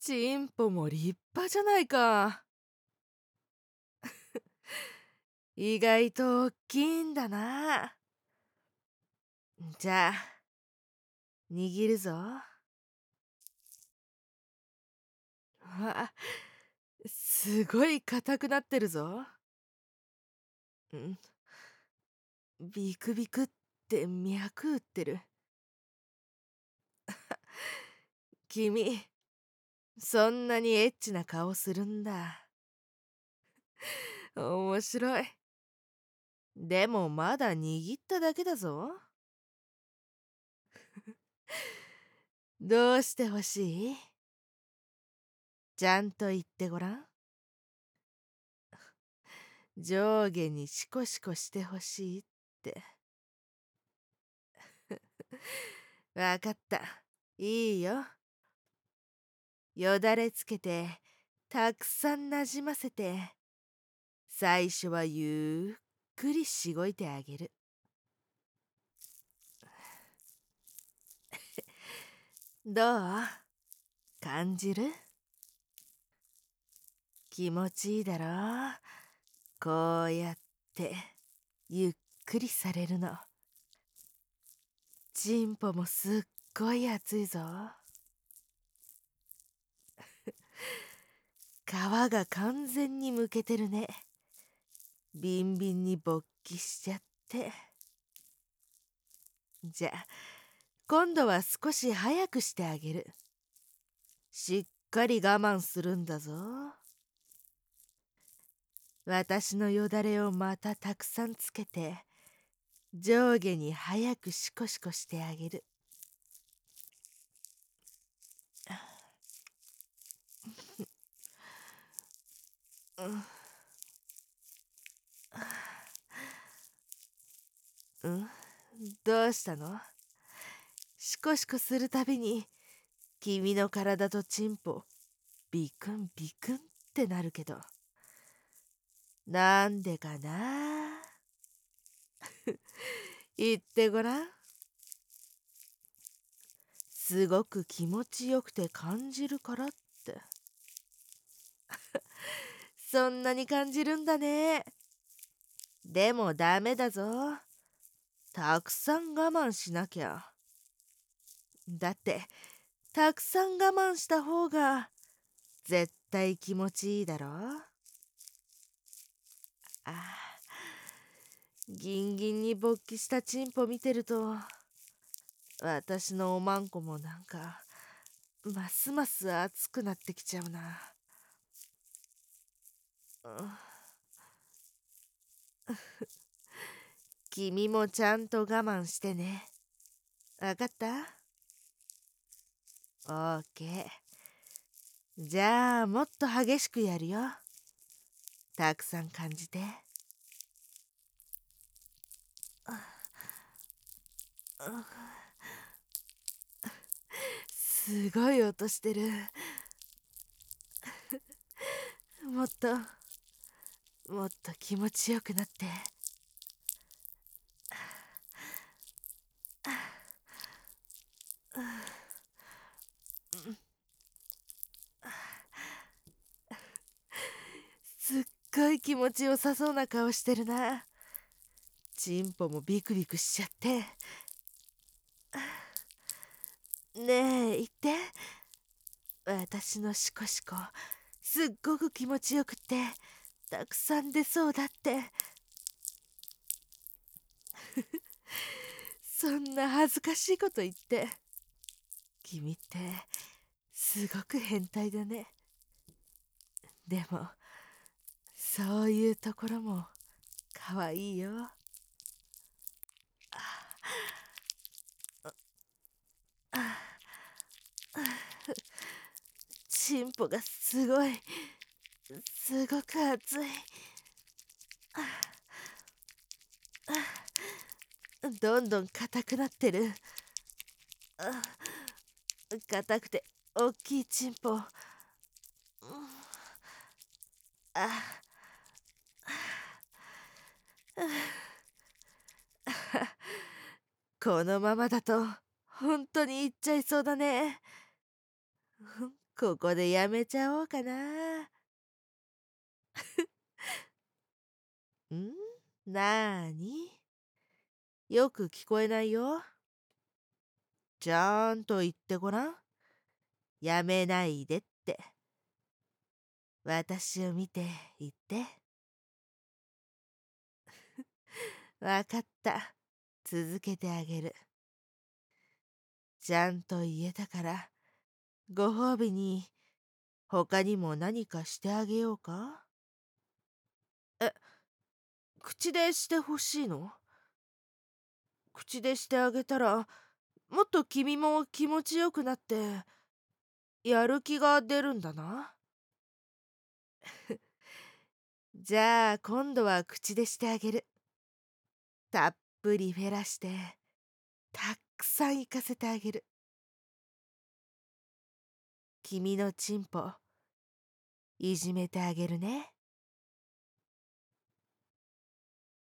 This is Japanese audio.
チンポも立派じゃないか。意外と大きいんだな。じゃあ、握るぞ。あ、すごい硬くなってるぞ。ん、ビクビクって脈打ってる。君、そんなにエッチな顔するんだ。面白い。でもまだ握っただけだぞ。どうしてほしい？ちゃんと言ってごらん。上下にシコシコしてほしいって。わかった。いいよ。よだれつけて、たくさんなじませて、最初はゆっくりしごいてあげる。どう？感じる？気持ちいいだろ？こうやってゆっくりされるの。チンポもすっごい熱いぞ。皮が完全にむけてるね。ビンビンに勃起しちゃって。じゃあ今度は少し早くしてあげる。しっかり我慢するんだぞ。私のよだれをまたたくさんつけて、上下に早くシコシコしてあげる。うん、どうしたの？シコシコするたびに君の体とチンポビクンビクンってなるけど、なんでかな？言ってごらん。すごく気持ちよくて感じるからって。そんなに感じるんだね。でもダメだぞ。たくさん我慢しなきゃ。だってたくさん我慢した方が絶対気持ちいいだろ。あ、ギンギンに勃起したチンポ見てると、私のおまんこもなんかますます熱くなってきちゃうな。君もちゃんと我慢してね。わかった？オーケー。じゃあもっと激しくやるよ。たくさん感じて。すごい音してる。もっともっと気持ちよくなって。すっごい気持ちよさそうな顔してるな。チンポもビクビクしちゃって。ねえ言って。私のシコシコすっごく気持ちよくってたくさん出そうだって。そんな恥ずかしいこと言って。君ってすごく変態だね。でもそういうところもかわいいよ。チンポがすごいすごく熱い。どんどん硬くなってる。硬くて大きいチンポ。あ、このままだと本当にいっちゃいそうだね。 ここでやめちゃおうかな。んなーに、よく聞こえないよ。ちゃんと言ってごらん。やめないでって。私を見て言って。わかった。続けてあげる。ちゃんと言えたから、ご褒美に他にも何かしてあげようか。え、口でしてほしいの？口でしてあげたら、もっと君も気持ちよくなって、やる気が出るんだな。じゃあ今度は口でしてあげる。たっぷりフェラして、たくさん行かせてあげる。君のチンポ、いじめてあげるね。